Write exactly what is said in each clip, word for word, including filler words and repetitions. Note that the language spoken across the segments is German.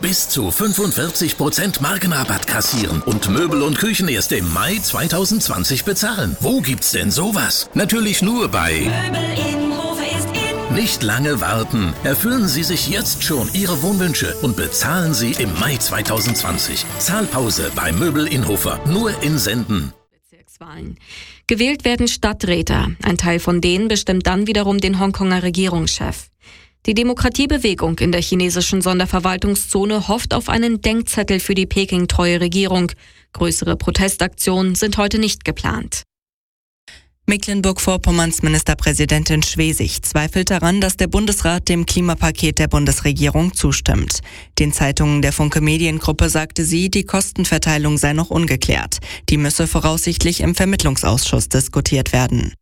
Bis zu fünfundvierzig Prozent Markenrabatt kassieren und Möbel und Küchen erst im Mai zweitausendzwanzig bezahlen. Wo gibt's denn sowas? Natürlich nur bei Möbel Innhofer ist in. Nicht lange warten. Erfüllen Sie sich jetzt schon Ihre Wohnwünsche und bezahlen sie im Mai zweitausendzwanzig. Zahlpause bei Möbel Innhofer. Nur in Senden. Bezirkswahlen. Gewählt werden Stadträte. Ein Teil von denen bestimmt dann wiederum den Hongkonger Regierungschef. Die Demokratiebewegung in der chinesischen Sonderverwaltungszone hofft auf einen Denkzettel für die Peking-treue Regierung. Größere Protestaktionen sind heute nicht geplant. Mecklenburg-Vorpommerns Ministerpräsidentin Schwesig zweifelt daran, dass der Bundesrat dem Klimapaket der Bundesregierung zustimmt. Den Zeitungen der Funke Mediengruppe sagte sie, die Kostenverteilung sei noch ungeklärt. Die müsse voraussichtlich im Vermittlungsausschuss diskutiert werden.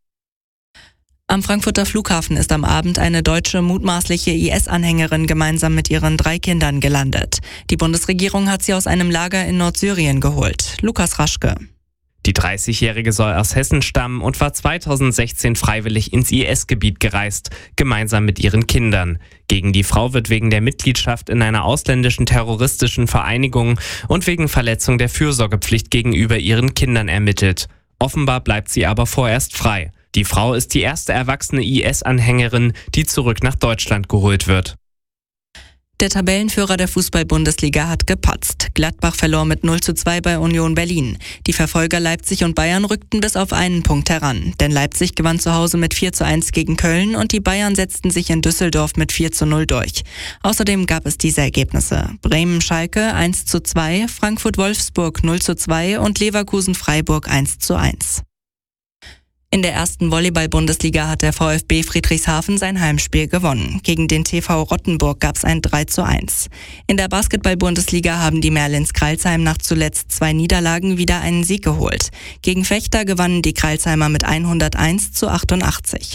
Am Frankfurter Flughafen ist am Abend eine deutsche mutmaßliche I S-Anhängerin gemeinsam mit ihren drei Kindern gelandet. Die Bundesregierung hat sie aus einem Lager in Nordsyrien geholt. Lukas Raschke. Die dreißigjährige soll aus Hessen stammen und war zweitausendsechzehn freiwillig ins I S-Gebiet gereist, gemeinsam mit ihren Kindern. Gegen die Frau wird wegen der Mitgliedschaft in einer ausländischen terroristischen Vereinigung und wegen Verletzung der Fürsorgepflicht gegenüber ihren Kindern ermittelt. Offenbar bleibt sie aber vorerst frei. Die Frau ist die erste erwachsene I S-Anhängerin, die zurück nach Deutschland geholt wird. Der Tabellenführer der Fußball-Bundesliga hat gepatzt. Gladbach verlor mit null zu zwei bei Union Berlin. Die Verfolger Leipzig und Bayern rückten bis auf einen Punkt heran. Denn Leipzig gewann zu Hause mit vier zu eins gegen Köln und die Bayern setzten sich in Düsseldorf mit vier zu null durch. Außerdem gab es diese Ergebnisse: Bremen-Schalke eins zu zwei, Frankfurt-Wolfsburg null zu zwei und Leverkusen-Freiburg eins zu eins. In der ersten Volleyball-Bundesliga hat der VfB Friedrichshafen sein Heimspiel gewonnen. Gegen den T V Rottenburg gab es ein drei zu eins. In der Basketball-Bundesliga haben die Merlins Crailsheim nach zuletzt zwei Niederlagen wieder einen Sieg geholt. Gegen Vechta gewannen die Crailsheimer mit hunderteins zu achtundachtzig.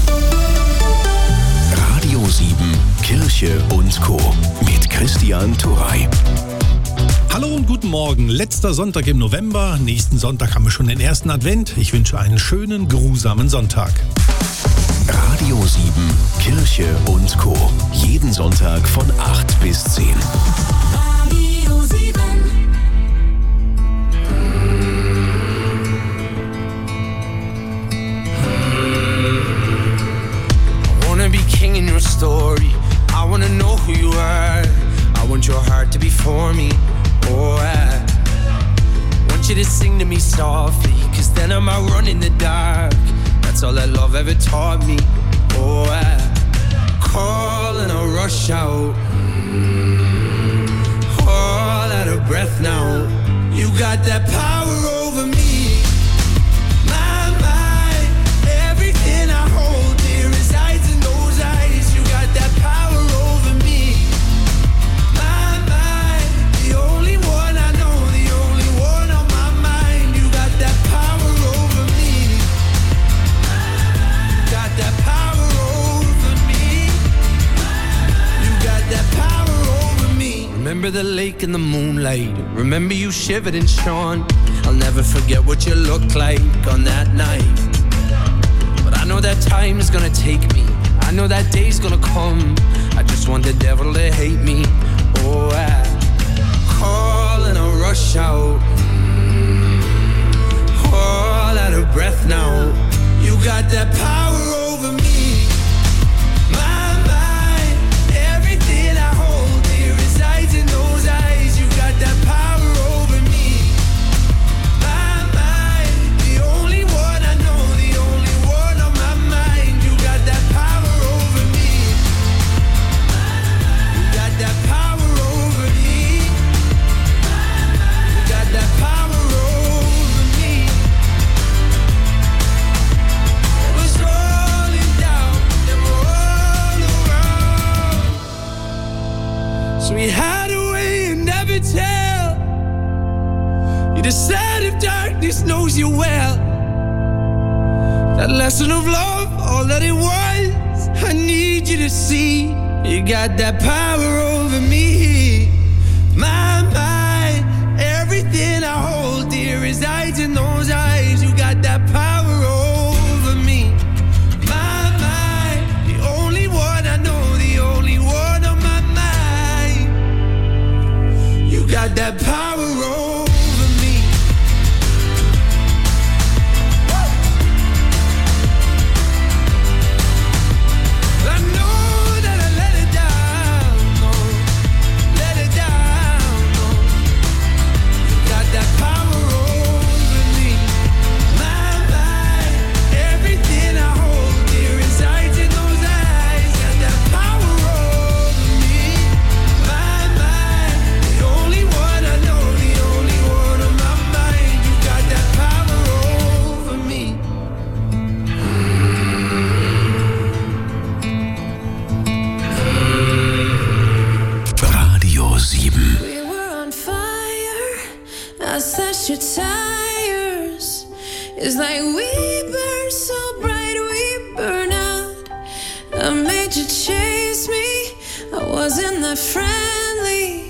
Radio sieben, Kirche und Co. mit Christian Turey. Hallo und guten Morgen. Letzter Sonntag im November. Nächsten Sonntag haben wir schon den ersten Advent. Ich wünsche einen schönen, geruhsamen Sonntag. Radio sieben, Kirche und Co. Jeden Sonntag von acht bis zehn. Radio sieben. I wanna be king in your story. I wanna know who you are. I want your heart to be for me. Oh, I want you to sing to me softly, cause then I might run in the dark. That's all that love ever taught me. Oh, I call and I rush out, all out of breath now. You got that power over me. My mind, everything I hold dear resides in those eyes. You got that power over me. My mind, the only one I know, the only one on my mind. You got that power over me. Got that power over me. You got that power over me. Remember the lake in the moonlight. Remember you shivered and shone. I'll never forget what you looked like on that night. But I know that time is gonna take me. I know that day's gonna come. I just want the devil to hate me. Oh, I call and I rush out, all out of breath now. You got that power over me. My mind, everything I hold dear resides in those eyes. You got that power over me. My mind, the only one I know, the only one on my mind. You got that power over me. You got that power over me. You got that power over me. It was rolling down and all around. So we hide away and never tell. You decide if darkness knows you well. That lesson of love, all that it was, I need you to see. You got that power over me. My mind, everything I hold dear resides in those eyes. You got that power over me. My mind, the only one I know, the only one on my mind. that power over me. I know that I let it down, no, let it down, no. You got that power over me. My mind, everything I hold dear inside in those eyes. Got that power over me. My mind, the only one I know, the only one on my mind. You got that power over me. Radio sieben. We were on fire. I slashed your tires. It's like we burn so bright, we burn out. I made you chase me. I wasn't that friendly.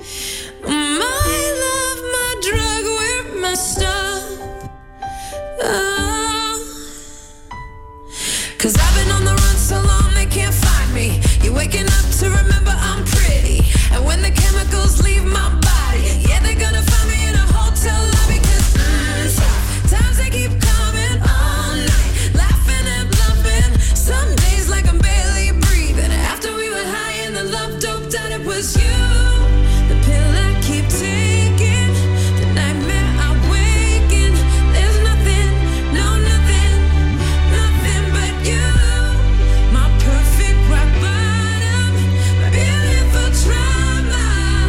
My love, my drug, we're messed up. Oh. Cause I've been on the run so long they can't find me. You're waking up to remember I'm pretty. And when the chemicals leave my body, yeah, they're gonna find me in a hotel lobby. Cause mm, times they keep coming all night, laughing and bluffing. Some days like I'm barely breathing. After we were high and the love doped out, it was you. The pill I keep taking, the nightmare I wake in. There's nothing, no nothing, nothing but you. My perfect rock bottom, my beautiful trauma.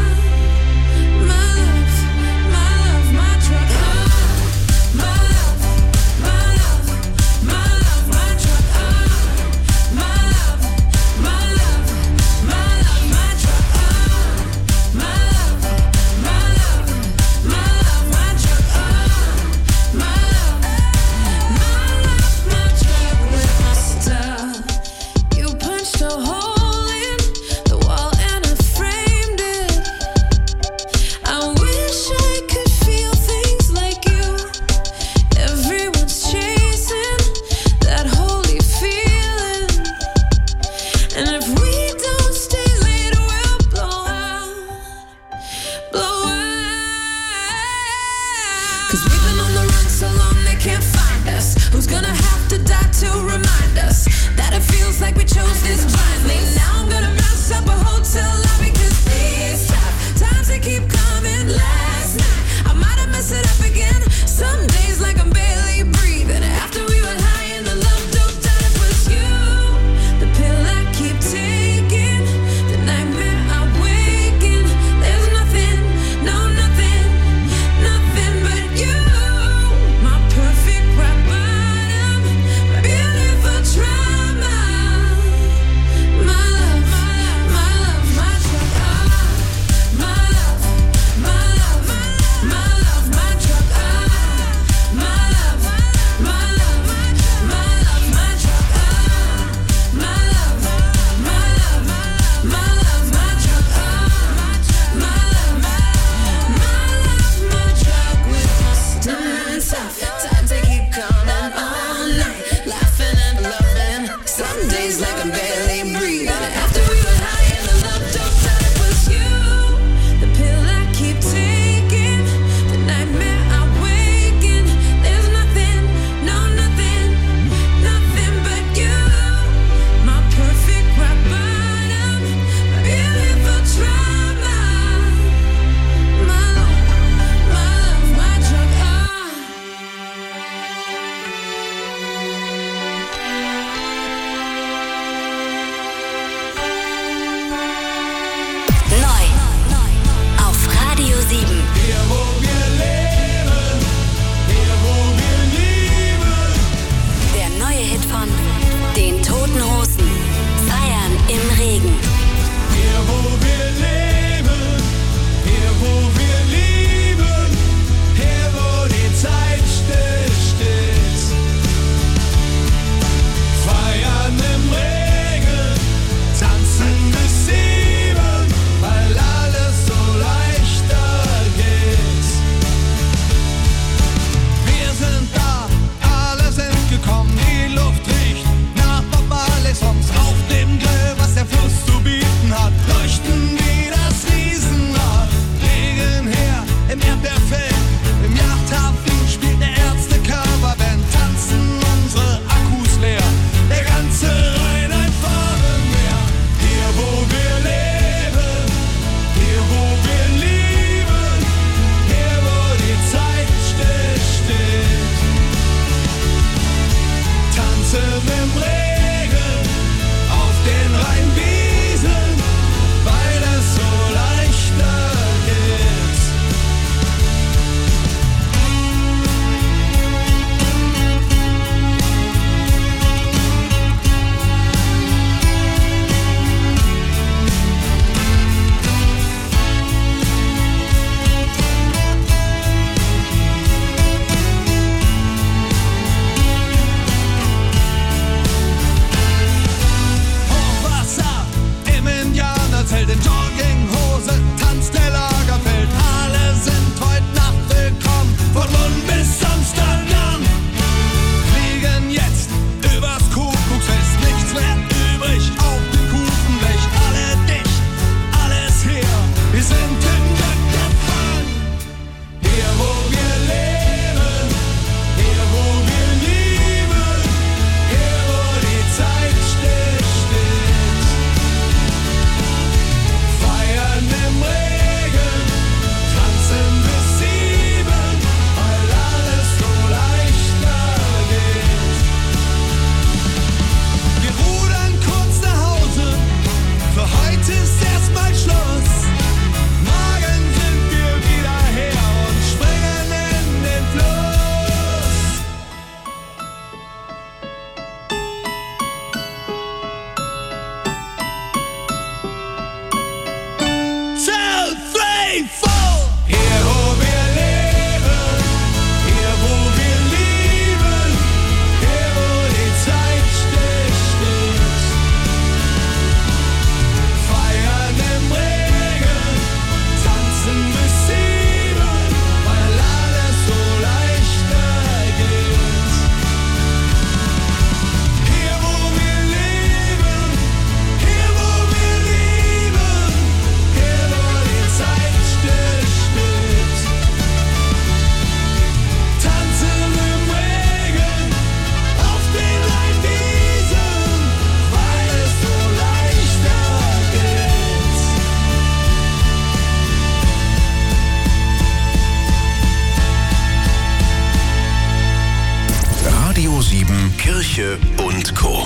My love, my love, my drug. Oh, my love, my love, my love, my drug. Oh, my love, my love, my love, my drug. Oh, my love, my love, my love, my drug. Oh, my love, my love, my drug with my stuff. You punched a hole in the wall and I framed it. I wish I could feel things like you. Everyone's chasing that holy feeling. And if we don't stay late, we'll blow out, blow out. Cause we've been on the run so long they can't find us. Who's gonna have to die to remind us that it feels like we chose this blindly? Now I'm gonna bounce up a hotel lobby. Cause these tough times they keep coming. Last night I might have messed it up again. Some days like I'm barely breathing. After we were high and the love doped out, it was you. The pill I keep taking, the nightmare I wake in. There's nothing, no nothing, nothing but you. My perfect rock bottom, my beautiful trauma. Kirche und Co.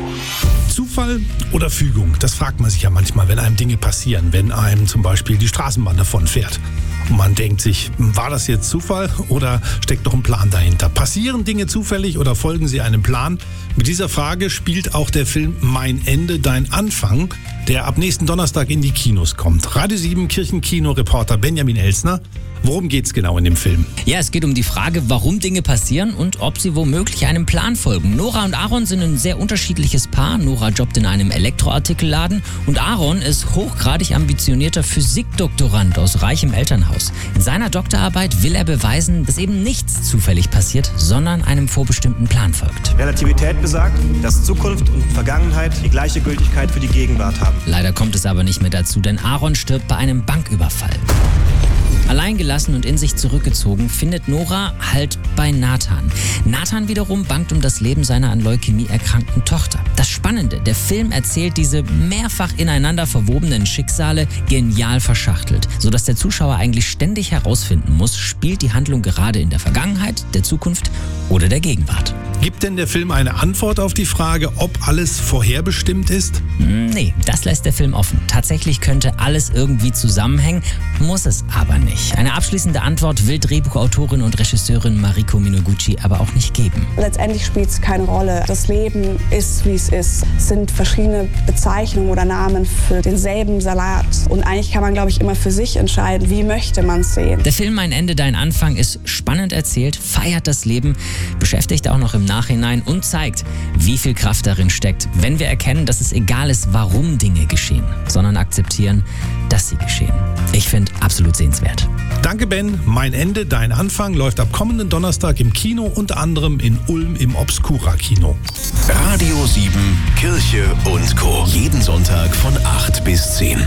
Zufall oder Fügung? Das fragt man sich ja manchmal, wenn einem Dinge passieren, wenn einem zum Beispiel die Straßenbahn davon fährt. Und man denkt sich, war das jetzt Zufall oder steckt doch ein Plan dahinter? Passieren Dinge zufällig oder folgen sie einem Plan? Mit dieser Frage spielt auch der Film Mein Ende, dein Anfang, der ab nächsten Donnerstag in die Kinos kommt. Radio sieben Kirchenkino-Reporter Benjamin Elsner. Worum geht's genau in dem Film? Ja, es geht um die Frage, warum Dinge passieren und ob sie womöglich einem Plan folgen. Nora und Aaron sind ein sehr unterschiedliches Paar. Nora jobbt in einem Elektroartikelladen und Aaron ist hochgradig ambitionierter Physikdoktorand aus reichem Elternhaus. In seiner Doktorarbeit will er beweisen, dass eben nichts zufällig passiert, sondern einem vorbestimmten Plan folgt. Relativität besagt, dass Zukunft und Vergangenheit die gleiche Gültigkeit für die Gegenwart haben. Leider kommt es aber nicht mehr dazu, denn Aaron stirbt bei einem Banküberfall. Alleingelassen und in sich zurückgezogen findet Nora Halt bei Nathan. Nathan wiederum bangt um das Leben seiner an Leukämie erkrankten Tochter. Das Spannende, der Film erzählt diese mehrfach ineinander verwobenen Schicksale genial verschachtelt, sodass der Zuschauer eigentlich ständig herausfinden muss, spielt die Handlung gerade in der Vergangenheit, der Zukunft oder der Gegenwart. Gibt denn der Film eine Antwort auf die Frage, ob alles vorherbestimmt ist? Nee, das lässt der Film offen. Tatsächlich könnte alles irgendwie zusammenhängen, muss es aber nicht. Eine abschließende Antwort will Drehbuchautorin und Regisseurin Mariko Minoguchi aber auch nicht geben. Letztendlich spielt es keine Rolle. Das Leben ist, wie es ist. Es sind verschiedene Bezeichnungen oder Namen für denselben Salat. Und eigentlich kann man, glaube ich, immer für sich entscheiden, wie möchte man es sehen. Der Film Mein Ende, dein Anfang ist spannend erzählt, feiert das Leben, beschäftigt auch noch im Nachhinein und zeigt, wie viel Kraft darin steckt, wenn wir erkennen, dass es egal ist, warum Dinge geschehen, sondern akzeptieren, dass sie geschehen. Ich finde, absolut sehenswert. Danke, Ben. Mein Ende, dein Anfang läuft ab kommenden Donnerstag im Kino, unter anderem in Ulm im Obscura-Kino. Radio sieben, Kirche und Co. Jeden Sonntag von acht bis zehn.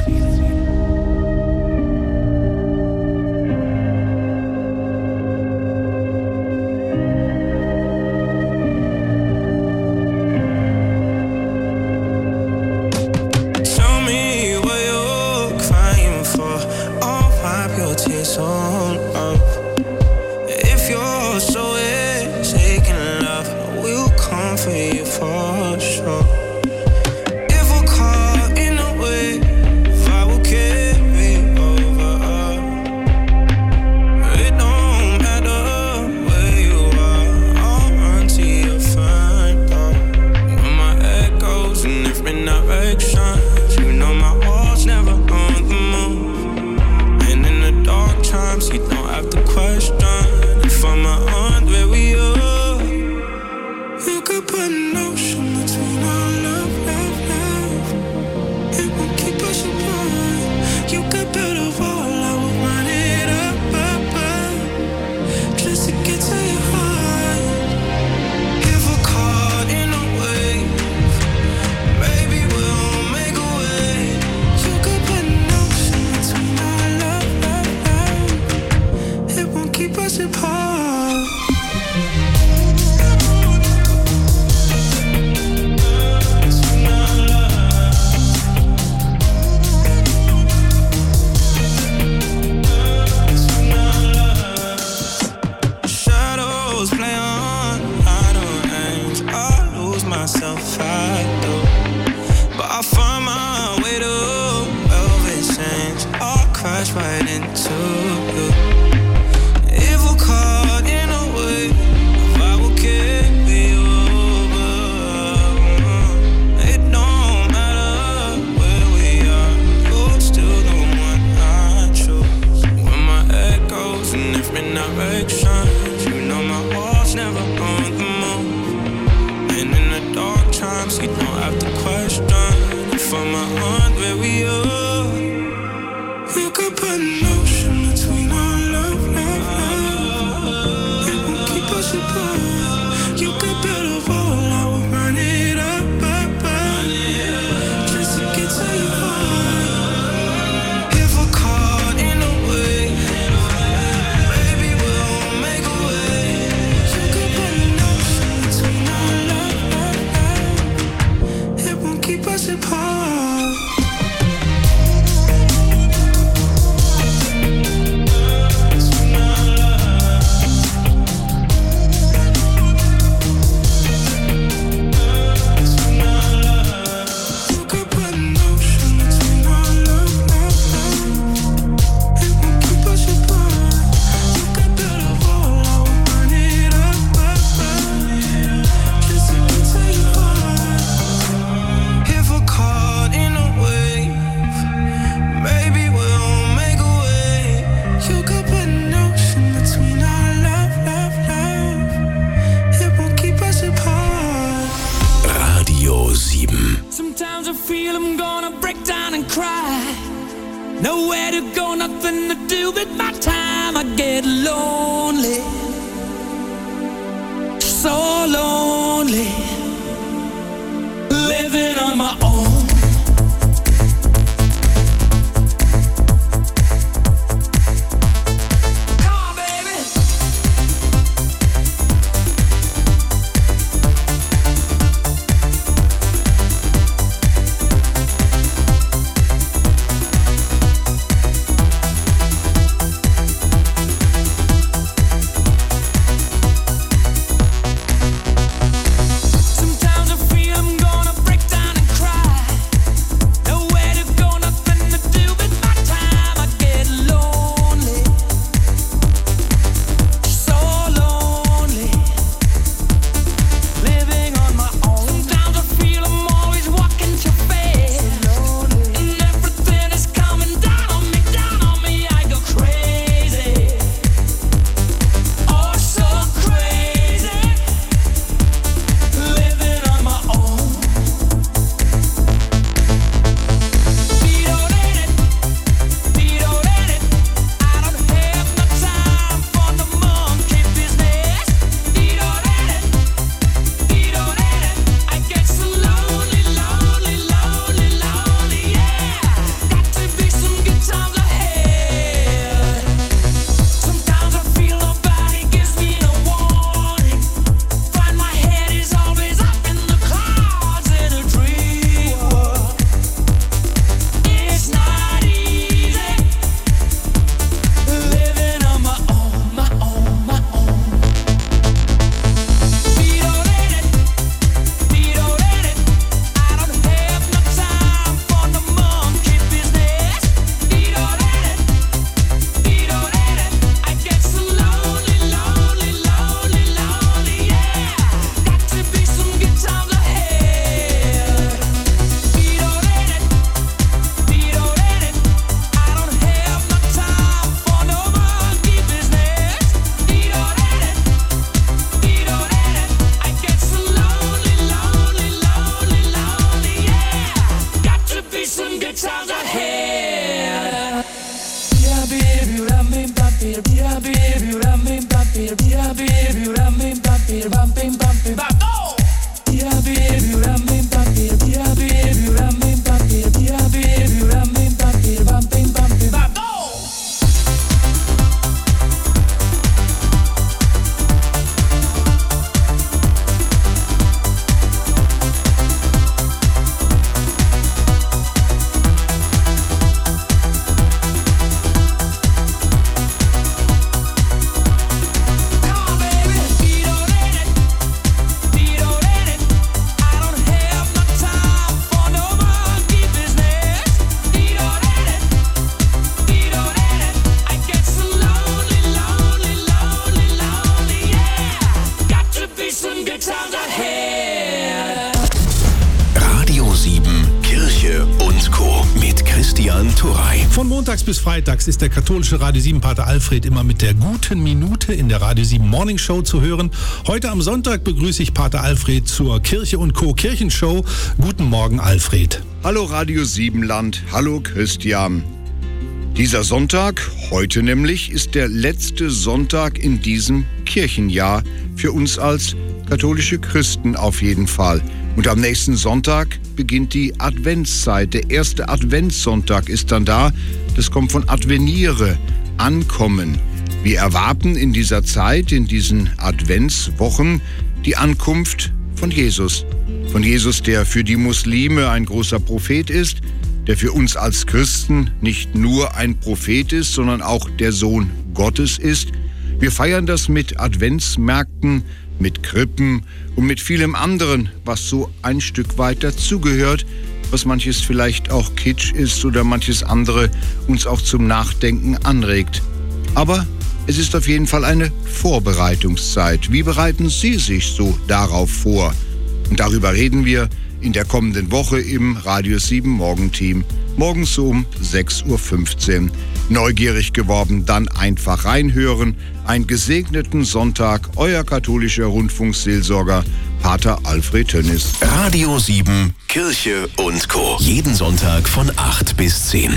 Von montags bis freitags ist der katholische Radio sieben Pater Alfred immer mit der guten Minute in der Radio sieben Morning Show zu hören. Heute am Sonntag begrüße ich Pater Alfred zur Kirche und Co. Kirchenshow. Guten Morgen, Alfred. Hallo Radio sieben Land, hallo Christian. Dieser Sonntag, heute nämlich, ist der letzte Sonntag in diesem Kirchenjahr für uns als katholische Christen auf jeden Fall. Und am nächsten Sonntag beginnt die Adventszeit. Der erste Adventssonntag ist dann da. Das kommt von adveniere, ankommen. Wir erwarten in dieser Zeit, in diesen Adventswochen, die Ankunft von Jesus. Von Jesus, der für die Muslime ein großer Prophet ist, der für uns als Christen nicht nur ein Prophet ist, sondern auch der Sohn Gottes ist. Wir feiern das mit Adventsmärkten, mit Krippen und mit vielem anderen, was so ein Stück weit dazugehört, was manches vielleicht auch Kitsch ist oder manches andere uns auch zum Nachdenken anregt. Aber es ist auf jeden Fall eine Vorbereitungszeit. Wie bereiten Sie sich so darauf vor? Und darüber reden wir in der kommenden Woche im Radio sieben Morgenteam. Morgens so um sechs Uhr fünfzehn. Neugierig geworden, dann einfach reinhören. Einen gesegneten Sonntag, euer katholischer Rundfunkseelsorger Pater Alfred Tönnis. Radio sieben, Kirche und Co. Jeden Sonntag von acht bis zehn.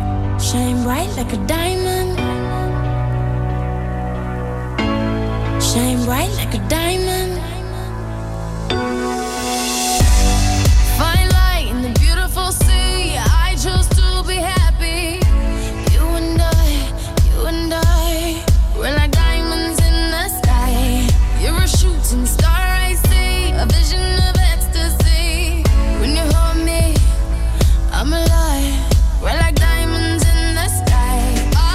Shine bright like a diamond. Shine bright like a diamond. Fine light in the beautiful sea. I chose to be happy. You and I, you and I, we're like diamonds in the sky. You're a shooting star, I see, a vision of ecstasy. When you hold me, I'm alive. We're like diamonds in the sky.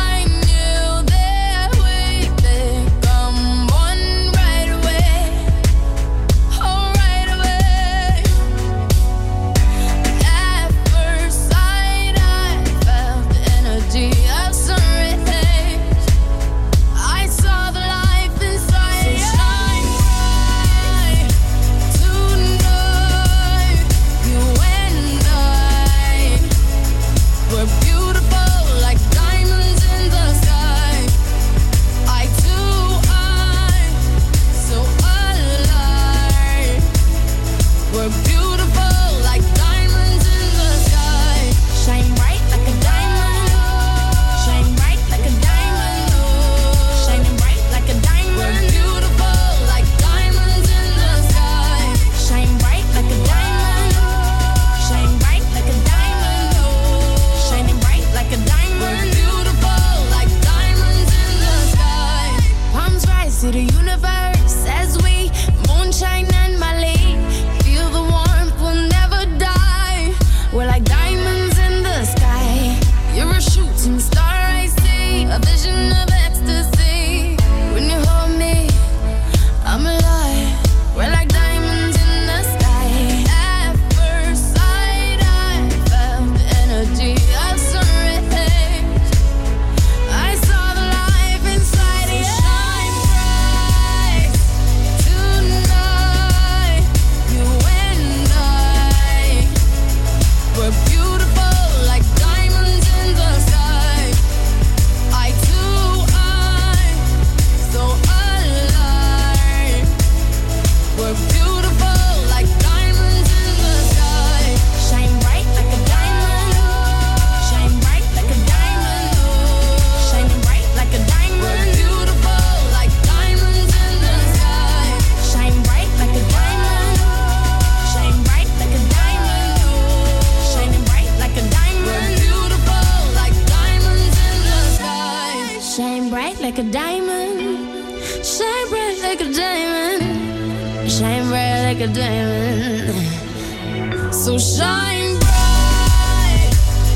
bright like a diamond. Shine bright like a diamond. Shine bright like a diamond. So shine bright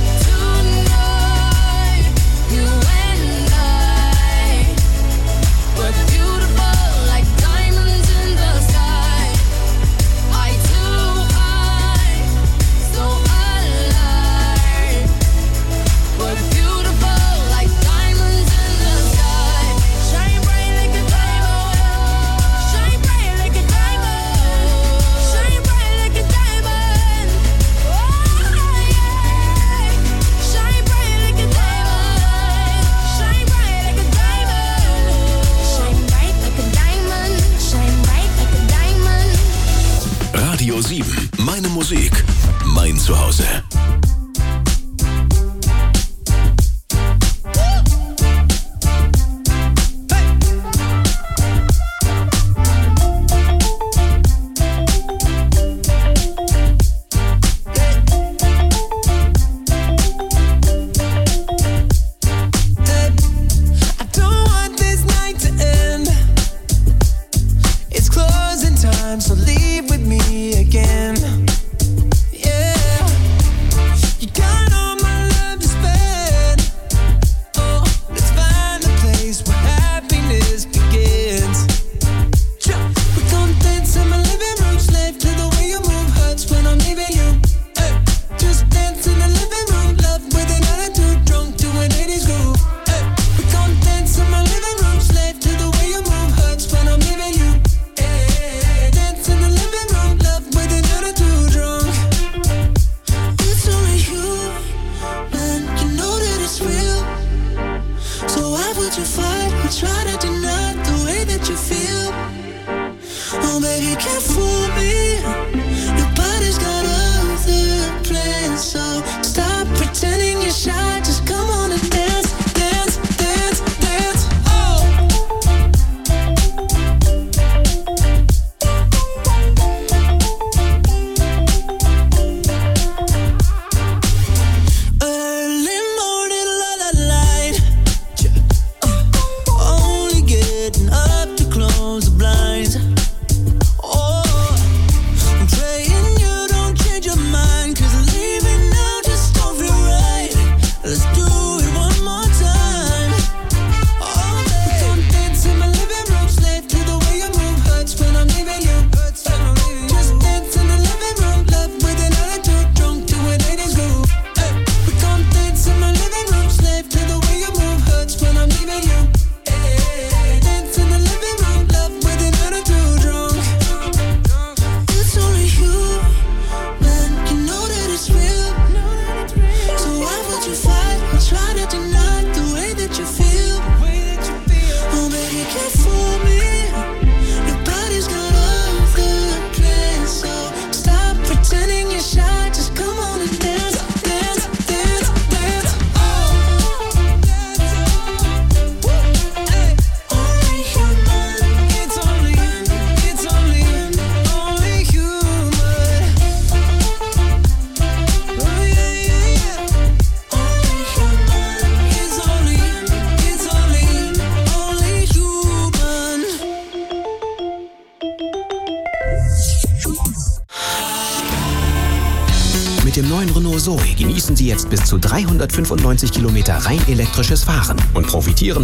tonight. You and I. We're beautiful like diamonds in the sky. Eye to eye. So alive. We're beautiful like diamonds in the sky. Shine bright like a diamond. Shine bright like a diamond. Shine bright like a diamond. Oh yeah. Shine bright like a diamond. Shine bright like a diamond. Shine bright like a diamond. Shine bright like a diamond. Radio sieben. Meine Musik. Mein Zuhause. I don't want this night to end. It's closing time, so leave with me again. Yeah, you got all my love to spend. Oh, let's find a place where happiness begins. We're gonna dance in my living room, slave to the way you move, hurts when I'm leaving you. Hey, just dance in the living room, love with an attitude, drunk to an eighties groove. Hey, we're gonna dance in my living room, slave to the way you move, hurts when I'm leaving you. Hey, dance in the living room, love with an attitude, drunk. It's only you, man, you know that it's real. So why would you fight or try to deny the way that you feel? Oh baby, you can't fool me. Your body's got other plans, so stop pretending you're shy. Just come on and dance, dance, dance, dance. Oh. Early morning, la la light. Only getting up to close the blinds. Oh, I'm praying you don't change your mind, 'cause leaving now just don't feel right. Let's do it one more time. Oh, babe. We're gonna dance in my living room, slave to the way you move, hurts when I'm leaving you. Just dance in the living room, love with an attitude, drunk to an eighties groove. Hey, we're gonna dance in my living room, slave to the way you move, hurts when I'm leaving you. Hey, dance in the living room, love with an attitude, drunk. It's only you, man, you know that it's real. So why would you fight or try to deny the way that you feel? Oh baby, you can't fool me. Your body's got other plans, so stop pretending you're shy. Just come on and dance, dance, dance, dance. Oh, hey, only human. It's only, it's only, only human. Oh yeah, yeah, yeah. Only human. It's only, it's only, only human. Mit dem neuen Renault Zoe genießen Sie jetzt bis zu dreihundertfünfundneunzig Kilometer rein elektrisches Fahren und profitieren